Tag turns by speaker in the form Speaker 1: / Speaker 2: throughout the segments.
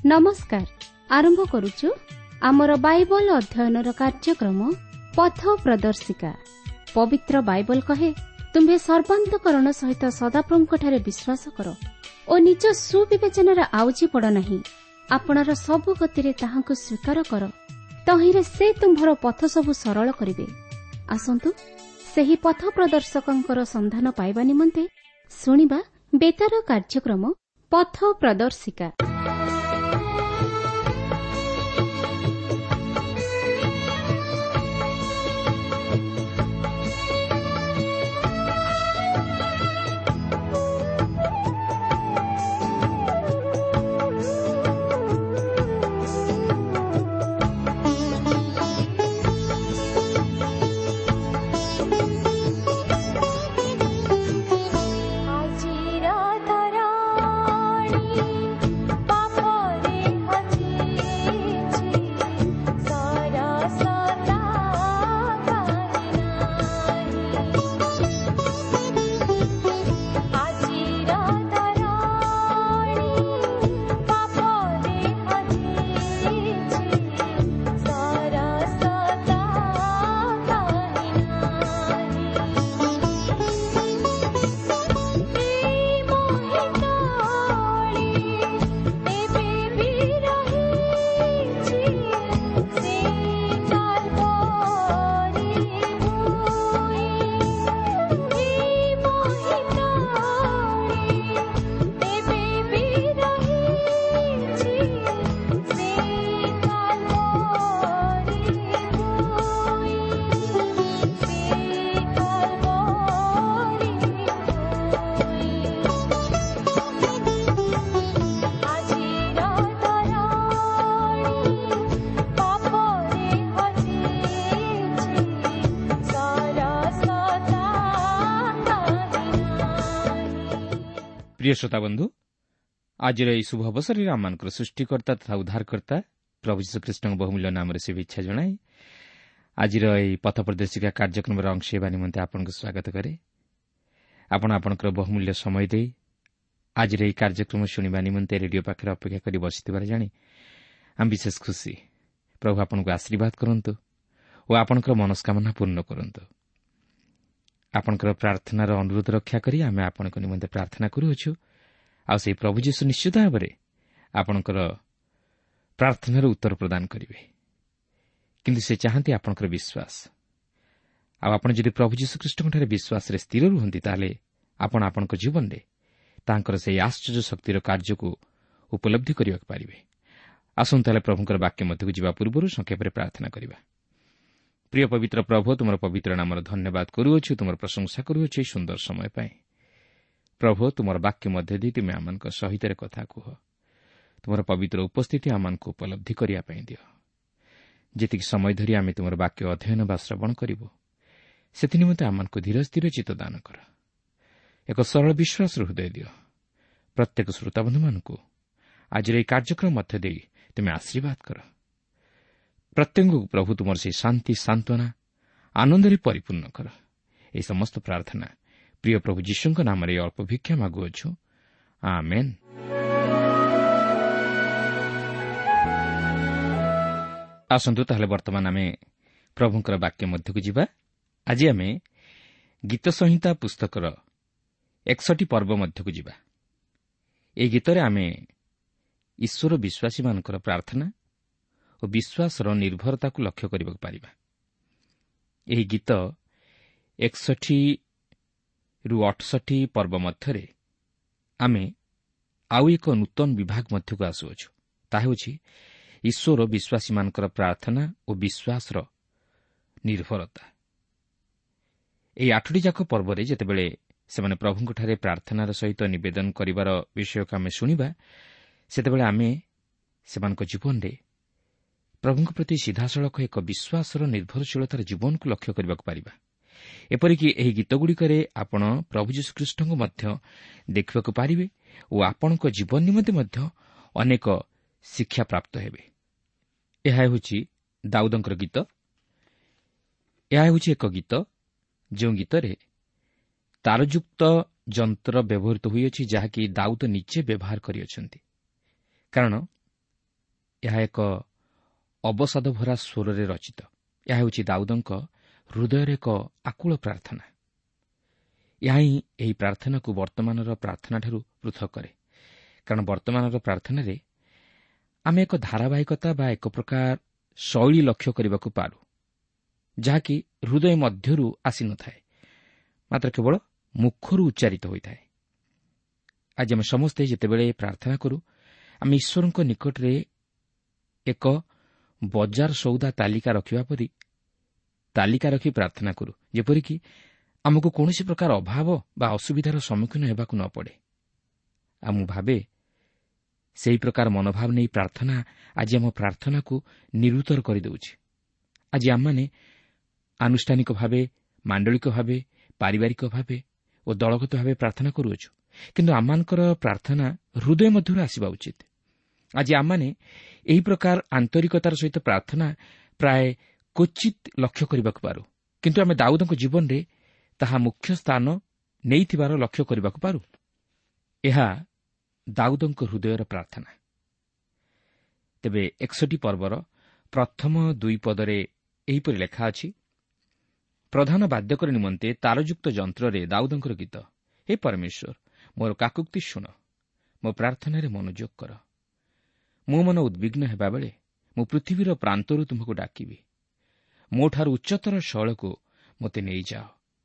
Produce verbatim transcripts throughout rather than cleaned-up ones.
Speaker 1: नमस्कार। आरंभ करुचु आमर बाइबल अध्ययनर कार्यक्रम पथ प्रदर्शिका। पवित्र बाइबल कहे, तुम्हें सर्वांतकरण सहित सदाप्रभुଙ୍କଠାରେ विश्वास कर ओ निज सुविवेचनार आउजी पड़ नहीं। आपणर सबु गतिरे ताहांकु स्वीकार कर, तहिरे से तुम्भर पथ सबु सरल करिवे। आसंतु सेही पथ प्रदर्शकंकर संधान पाइबा निमंते सुनिबा बेतार कार्यक्रम पथ प्रदर्शिका।
Speaker 2: प्रिय श्रोता बंधु, आज शुभ अवसर में आम सृष्टिकर्ता तथा उद्धारकर्ता प्रभु यीशुख्रीष्ण बहुमूल्य नाम शुभेच्छा जनाए आज पथ प्रदर्शिका कार्यक्रम अंश होगा निमंते आपको स्वागत करे। आपण आपणकर बहुमूल्य समय दे आज कार्यक्रम शुणा निमंते रेडियो पाखे अपेक्षा कर बसि जाणी आम विशेष खुशी। प्रभु आपको आशीर्वाद करंतु और आपणकर मनस्कामना पूर्ण करंतु। आपणकर प्रार्थनार अनुरोध रक्षा करी आमे आपणको निमंते प्रार्थना करूछु। आ से प्रभु यीशु निश्चित भाव में आपणकर प्रार्थनार उत्तर प्रदान करिवे, किंतु से चाहती आपणकर विश्वास। आ आपण जदि प्रभु यीशु ख्रीष्टଙ୍କଠାରେ विश्वास रे स्थिर रुहंती ताले आपण आपणको जीवन रे तांकर से आश्चर्य शक्तिर कार्य को उपलब्धि करिवा पारिबे। आसुन ताले प्रभुଙ୍କର वाक्य मध्यକୁ ଯିବା ପୂର୍ବରୁ ସଂକ୍ଷେପରେ प्रार्थना करिवा। प्रिय पवित्र प्रभु, तुम पवित्र नाम धन्यवाद करूछु, तुम प्रशंसा करूछु सुंदर समय पाए। प्रभु तुम वाक्य मध्य दी तुम आम सहित कथा कह, तुम पवित्र उपस्थिति आम उपलब्धि करने दियो। जी समय धरी आम तुम वाक्य अध्ययन बा श्रवण करूँ से निमंते आम धीर स्थिर चित्त दान कर। एक सरल विश्वास हृदय दियो। प्रत्येक श्रोताबंधु मान आज ये कार्यक्रम मध्य दे तुम्हें आशीर्वाद कर। प्रत्येक प्रभु तुम से शांति सांत्वना आनंद परिपूर्ण कर। ये समस्त प्रार्थना प्रिय प्रभु यीशु नाम अल्प भिक्षा मागुअछु, आमेन। आसंतु ताहले वर्तमान आमे प्रभुंकर वाक्य मध्यକୁ ଯିବା। आज आमे गीत संहिता पुस्तकर एकसठी पर्व मध्यକୁ ଯିବା। ए गीतरे आमे ईश्वर विश्वासी मानकर प्रार्थना और विश्वासर निर्भरता को लक्ष्य करबा पारिबा। एही गीत एकसठी रु अठसठी पर्व मध्यरे आमे आउ एक नूतन विभाग मध्यକୁ आसुअछु। ताहा होछि ईश्वर विश्वासी मानकर प्रार्थना और विश्वासर निर्भरता। एही आठटी जाक पर्वरे जेतेबेले सेमाने प्रभुଙ୍କଠାରେ प्रार्थनार सहित निवेदन करिवार विषयक आमे सुनिबा, सेतेबेले आमे सेमानक जीवनरे प्रभुଙ୍କ प्रति सीधासळख एक विश्वासर निर्भरशीलतार जीवन को लक्ष्य करबा पारिबा। एपरिकी एही गीतगुड़िकरे आपण प्रभु यीशु ख्रीष्टଙ୍କୁ ମଧ୍ୟ ଦେଖିବାକୁ ପାରିବେ ଓ ଆପଣଙ୍କ ଜୀବନ ନିମନ୍ତେ ମଧ୍ୟ ଅନେକ ଶିକ୍ଷା ପ୍ରାପ୍ତ ହେବେ। ଏହା ହେଉଛି ଦାଉଦଙ୍କର ଗୀତ। ଏହା ହେଉଛି ଏକ ଗୀତ ଯେଉଁ ଗୀତରେ ତାରଯୁକ୍ତ ଯନ୍ତ୍ର ବ୍ୟବହୃତ ହୋଇଅଛି, ଯାହାକି ଦାଉଦ ନିଜେ ବ୍ୟବହାର କରିଅଛନ୍ତି। କାରଣ ଏହା ଏକ ଅବସାଦ ଭରା ସ୍ୱରରେ ରଚିତ। ଏହା ହେଉଛି ଦାଉଦଙ୍କ ହୃଦୟରେ ଏକ ଆକୁଳ ପ୍ରାର୍ଥନା। ଏହା ହିଁ ଏହି ପ୍ରାର୍ଥନାକୁ ବର୍ତ୍ତମାନର ପ୍ରାର୍ଥନାଠାରୁ ପୃଥକ କରେ। କାରଣ ବର୍ତ୍ତମାନର ପ୍ରାର୍ଥନାରେ ଆମେ ଏକ ଧାରାବାହିକତା ବା ଏକ ପ୍ରକାର ଶୈଳୀ ଲକ୍ଷ୍ୟ କରିବାକୁ ପାରୁ, ଯାହାକି ହୃଦୟ ମଧ୍ୟରୁ ଆସିନଥାଏ, ମାତ୍ର କେବଳ ମୁଖରୁ ଉଚ୍ଚାରିତ ହୋଇଥାଏ। ଆଜି ଆମେ ସମସ୍ତେ ଯେତେବେଳେ ପ୍ରାର୍ଥନା କରୁ, ଆମେ ଈଶ୍ୱରଙ୍କ ନିକଟରେ ଏକ ବଜାର ସଉଦା ତାଲିକା ରଖିବା ପରି ତାଲିକା ରଖି ପ୍ରାର୍ଥନା କରୁ, ଯେପରିକି ଆମକୁ କୌଣସି ପ୍ରକାର ଅଭାବ ବା ଅସୁବିଧାର ସମ୍ମୁଖୀନ ହେବାକୁ ନ ପଡ଼େ। ଆଉ ମୁଁ ଭାବେ ସେହି ପ୍ରକାର ମନୋଭାବ ନେଇ ପ୍ରାର୍ଥନା ଆଜି ଆମ ପ୍ରାର୍ଥନାକୁ ନିରୁତ୍ତର କରିଦେଉଛି। ଆଜି ଆମମାନେ ଆନୁଷ୍ଠାନିକ ଭାବେ, ମାଣ୍ଡଳିକ ଭାବେ, ପାରିବାରିକ ଭାବେ ଓ ଦଳଗତ ଭାବେ ପ୍ରାର୍ଥନା କରୁଅଛୁ, କିନ୍ତୁ ଆମମାନଙ୍କର ପ୍ରାର୍ଥନା ହୃଦୟ ମଧ୍ୟରୁ ଆସିବା ଉଚିତ। ଆଜି ଆମମାନେ ଏହି ପ୍ରକାର ଆନ୍ତରିକତାର ସହିତ ପ୍ରାର୍ଥନା ପ୍ରାୟ କ୍ୱଚିତ ଲକ୍ଷ୍ୟ କରିବାକୁ ପାରୁ, କିନ୍ତୁ ଆମେ ଦାଉଦଙ୍କ ଜୀବନରେ ତାହା ମୁଖ୍ୟ ସ୍ଥାନ ନେଇଥିବାର ଲକ୍ଷ୍ୟ କରିବାକୁ ପାରୁ। ଏହା ଦାଉଦଙ୍କ ହୃଦୟର ପ୍ରାର୍ଥନା। ତେବେ ଏକଷଠି ପର୍ବର ପ୍ରଥମ ଦୁଇ ପଦରେ ଏହିପରି ଲେଖା ଅଛି, ପ୍ରଧାନ ବାଦ୍ୟକର ନିମନ୍ତେ ତାରଯୁକ୍ତ ଯନ୍ତ୍ରରେ ଦାଉଦଙ୍କର ଗୀତ। ହେ ପରମେଶ୍ୱର, ମୋର କାକୁକ୍ତି ଶୁଣ, ମୋ ପ୍ରାର୍ଥନାରେ ମନୋଯୋଗ କର। ମୋ ମନ ଉଦ୍ବିଗ୍ନ ହେବାବେଳେ ମୁଁ ପୃଥିବୀର ପ୍ରାନ୍ତରୁ ତୁମକୁ ଡାକିବି। ମୋଠାରୁ ଉଚ୍ଚତର ଶୈଳକୁ ମୋତେ ନେଇଯାଅ।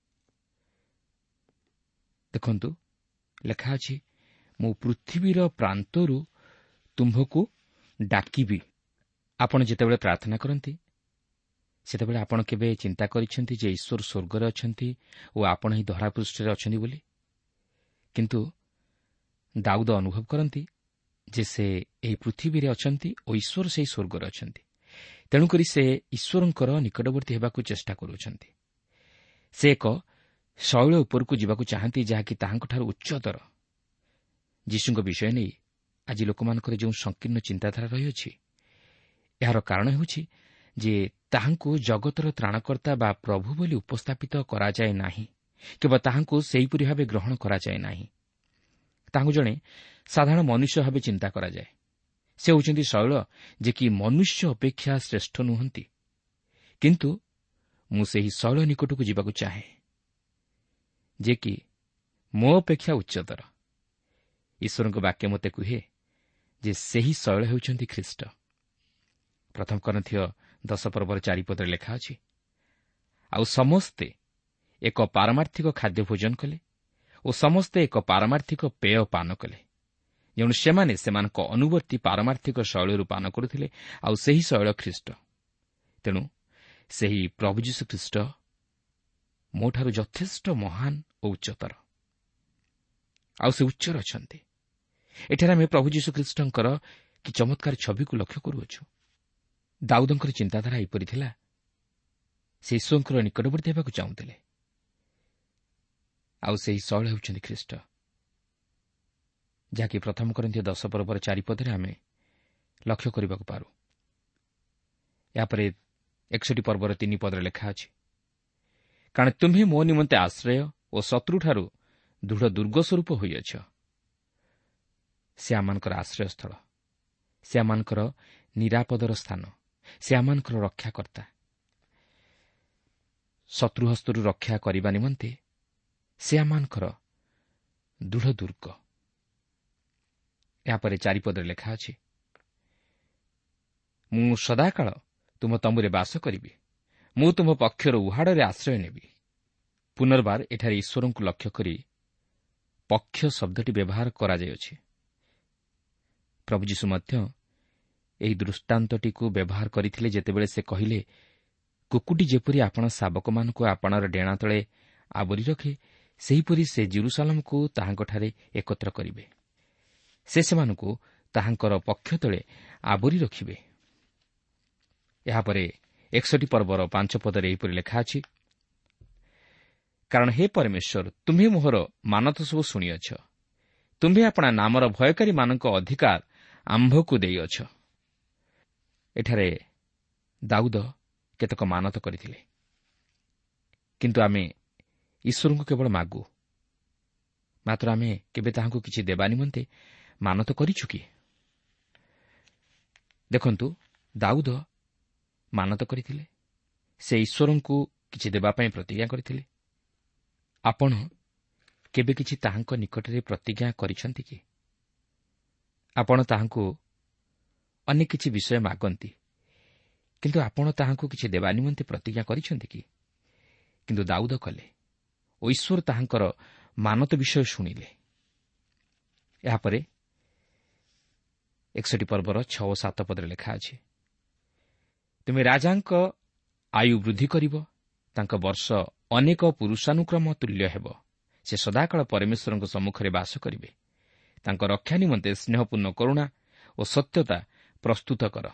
Speaker 2: ଦେଖନ୍ତୁ, ଲେଖା ଅଛି, ମୁଁ ପୃଥିବୀର ପ୍ରାନ୍ତରୁ ତୁମ୍ଭକୁ ଡାକିବି। ଆପଣ ଯେତେବେଳେ ପ୍ରାର୍ଥନା କରନ୍ତି, ସେତେବେଳେ ଆପଣ କେବେ ଚିନ୍ତା କରିଛନ୍ତି ଯେ ଈଶ୍ୱର ସ୍ୱର୍ଗରେ ଅଛନ୍ତି ଓ ଆପଣ ଏହି ଧରାପୃଷ୍ଠରେ ଅଛନ୍ତି ବୋଲି? କିନ୍ତୁ ଦାଉଦ ଅନୁଭବ କରନ୍ତି ଯେ ସେ ଏହି ପୃଥିବୀରେ ଅଛନ୍ତି ଓ ଈଶ୍ୱର ସେହି ସ୍ୱର୍ଗରେ ଅଛନ୍ତି। ତେଣୁକରି ସେ ଈଶ୍ୱରଙ୍କର ନିକଟବର୍ତ୍ତୀ ହେବାକୁ ଚେଷ୍ଟା କରୁଅଛନ୍ତି। ସେ ଏକ ଶୈଳ ଉପରକୁ ଯିବାକୁ ଚାହାନ୍ତି, ଯାହାକି ତାହାଙ୍କଠାରୁ ଉଚ୍ଚତର। ଯୀଶୁଙ୍କ ବିଷୟ ନେଇ ଆଜି ଲୋକମାନଙ୍କର ଯେଉଁ ସଂକୀର୍ଣ୍ଣ ଚିନ୍ତାଧାରା ରହିଅଛି, ଏହାର କାରଣ ହେଉଛି ଯେ ତାହାଙ୍କୁ ଜଗତର ତ୍ରାଣକର୍ତ୍ତା ବା ପ୍ରଭୁ ବୋଲି ଉପସ୍ଥାପିତ କରାଯାଏ ନାହିଁ, କିମ୍ବା ତାହାଙ୍କୁ ସେହିପରି ଭାବେ ଗ୍ରହଣ କରାଯାଏ ନାହିଁ। ତାହାଙ୍କୁ ଜଣେ ସାଧାରଣ ମନୁଷ୍ୟ ଭାବେ ଚିନ୍ତା କରାଯାଏ। ସେ ହେଉଛନ୍ତି ଶୈଳ, ଯେ କି ମନୁଷ୍ୟ ଅପେକ୍ଷା ଶ୍ରେଷ୍ଠ ନୁହନ୍ତି। କିନ୍ତୁ ମୁଁ ସେହି ଶୈଳ ନିକଟକୁ ଯିବାକୁ ଚାହେଁ, ଯେ କି ମୋ ଅପେକ୍ଷା ଉଚ୍ଚତର। ଈଶ୍ୱରଙ୍କ ବାକ୍ୟ ମୋତେ କୁହେ ଯେ ସେହି ଶୈଳ ହେଉଛନ୍ତି ଖ୍ରୀଷ୍ଟ। ପ୍ରଥମ କରନ୍ଥୀୟ ଦଶ ପର୍ବର ଚାରିପଦରେ ଲେଖା ଅଛି, ଆଉ ସମସ୍ତେ ଏକ ପାରମାର୍ଥିକ ଖାଦ୍ୟ ଭୋଜନ କଲେ ଓ ସମସ୍ତେ ଏକ ପାରମାର୍ଥିକ ପେୟ ପାନ କଲେ, ଯେଣୁ ସେମାନେ ସେମାନଙ୍କ ଅନୁବର୍ତ୍ତୀ ପାରମାର୍ଥିକ ଶୈଳରୁ ପାନ କରୁଥିଲେ, ଆଉ ସେହି ଶୈଳ ଖ୍ରୀଷ୍ଟ। ତେଣୁ ସେହି ପ୍ରଭୁ ଯୀଶୁ ଖ୍ରୀଷ୍ଟ ମୋଠାରୁ ଯଥେଷ୍ଟ ମହାନ ଓ ଉଚ୍ଚତର, ଆଉ ସେ ଉଚ୍ଚରେ ଅଛନ୍ତି। ଏଠାରେ ଆମେ ପ୍ରଭୁ ଯୀଶୁ ଖ୍ରୀଷ୍ଟଙ୍କର କି ଚମତ୍କାର ଛବିକୁ ଲକ୍ଷ୍ୟ କରୁଅଛୁ। ଦାଉଦଙ୍କର ଚିନ୍ତାଧାରା ଏପରି ଥିଲା, ସେ ଈଶ୍ୱରଙ୍କର ନିକଟବର୍ତ୍ତୀ ହେବାକୁ ଚାହୁଁଥିଲେ, ଆଉ ସେହି ଶୈଳ ହେଉଛନ୍ତି ଖ୍ରୀଷ୍ଟ, ଯାହାକି ପ୍ରଥମ କରନ୍ଥୀୟ ଦଶ ପର୍ବର ଚାରିପଦରେ ଆମେ ଲକ୍ଷ୍ୟ କରିବାକୁ ପାରୁ। ଏହାପରେ ଏକଷଠି ପର୍ବର ତିନି ପଦରେ ଲେଖା ଅଛି, କାରଣ ତୁମ୍ଭେ ମୋ ନିମନ୍ତେ ଆଶ୍ରୟ ଓ ଶତ୍ରୁଠାରୁ ଦୃଢ଼ ଦୁର୍ଗ ସ୍ୱରୂପ ହୋଇଅଛ। ସେ ଆମମାନଙ୍କର ଆଶ୍ରୟସ୍ଥଳ, ସେ ଆମମାନଙ୍କର ନିରାପଦର ସ୍ଥାନ, ସେ ଆମମାନଙ୍କର ରକ୍ଷାକର୍ତ୍ତା। ଶତ୍ରୁ ହସ୍ତରୁ ରକ୍ଷା କରିବା ନିମନ୍ତେ ସେ ଆମମାନଙ୍କର ଦୃଢ଼ ଦୁର୍ଗ। ଏହାପରେ ଚାରିପଦରେ ଲେଖା ଅଛି, ମୁଁ ସଦାକାଳ ତୁମ ତମ୍ବୁରେ ବାସ କରିବି, ମୁଁ ତୁମ ପକ୍ଷର ଉହାଡ଼ରେ ଆଶ୍ରୟ ନେବି। ପୁନର୍ବାର ଏଠାରେ ଈଶ୍ୱରଙ୍କୁ ଲକ୍ଷ୍ୟ କରି ପକ୍ଷ ଶବ୍ଦଟି ବ୍ୟବହାର କରାଯାଇଅଛି। ପ୍ରଭୁ ଯୀଶୁ ମଧ୍ୟ ଏହି ଦୃଷ୍ଟାନ୍ତଟିକୁ ବ୍ୟବହାର କରିଥିଲେ, ଯେତେବେଳେ ସେ କହିଲେ, କୁକୁଟି ଯେପରି ଆପଣ ଶାବକମାନଙ୍କୁ ଆପଣାର ଡେଣା ତଳେ ଆବରି ରଖେ, ସେହିପରି ସେ ଜେରୁସାଲେମକୁ ତାହାଙ୍କଠାରେ ଏକତ୍ର କରିବେ। ସେ ସେମାନଙ୍କୁ ତାହାଙ୍କର ପକ୍ଷ ତଳେ ଆବରି ରଖିବେ। ଏହାପରେ ଏକଷଠି ପର୍ବର ପାଞ୍ଚ ପଦରେ ଏହିପରି ଲେଖା ଅଛି, କାରଣ ହେ ପରମେଶ୍ୱର, ତୁମ୍ଭେ ମୋହର ମାନତ ସବୁ ଶୁଣିଅଛ, ତୁମ୍ଭେ ଆପଣା ନାମର ଭୟକାରୀମାନଙ୍କ ଅଧିକାର ଆମ୍ଭକୁ ଦେଇଅଛ। ଏଠାରେ ଦାଉଦ କେତେକ ମାନତ କରିଥିଲେ, କିନ୍ତୁ ଆମେ ଈଶ୍ୱରଙ୍କୁ କେବଳ ମାଗୁ, ମାତ୍ର ଆମେ କେବେ ତାହାଙ୍କୁ କିଛି ଦେବା ନିମନ୍ତେ ମାନତ କରିଛୁ କି? ଦେଖନ୍ତୁ, ଦାଉଦ ମାନତ କରିଥିଲେ, ସେ ଈଶ୍ୱରଙ୍କୁ କିଛି ଦେବା ପାଇଁ ପ୍ରତିଜ୍ଞା କରିଥିଲେ। ଆପଣ କେବେ କିଛି ତାହାଙ୍କ ନିକଟରେ ପ୍ରତିଜ୍ଞା କରିଛନ୍ତି କି? ଆପଣ ତାହାଙ୍କୁ ଅନେକ କିଛି ବିଷୟ ମାଗନ୍ତି, କିନ୍ତୁ ଆପଣ ତାହାଙ୍କୁ କିଛି ଦେବା ନିମନ୍ତେ ପ୍ରତିଜ୍ଞା କରିଛନ୍ତି କି? କିନ୍ତୁ ଦାଉଦ କଲେ ଓ ଈଶ୍ୱର ତାହାଙ୍କର ମାନତ ବିଷୟ ଶୁଣିଲେ। ଏହାପରେ ଏକଷଠି ପର୍ବର ଛଅ ଓ ସାତ ପଦରେ ଲେଖା ଅଛି, ତୁମେ ରାଜାଙ୍କ ଆୟୁ ବୃଦ୍ଧି କରିବ, ତାଙ୍କ ବର୍ଷ ଅନେକ ପୁରୁଷାନୁକ୍ରମ ତୁଲ୍ୟ ହେବ। ସେ ସଦାକାଳ ପରମେଶ୍ୱରଙ୍କ ସମ୍ମୁଖରେ ବାସ କରିବେ। ତାଙ୍କ ରକ୍ଷା ନିମନ୍ତେ ସ୍ନେହପୂର୍ଣ୍ଣ କରୁଣା ଓ ସତ୍ୟତା ପ୍ରସ୍ତୁତ କର।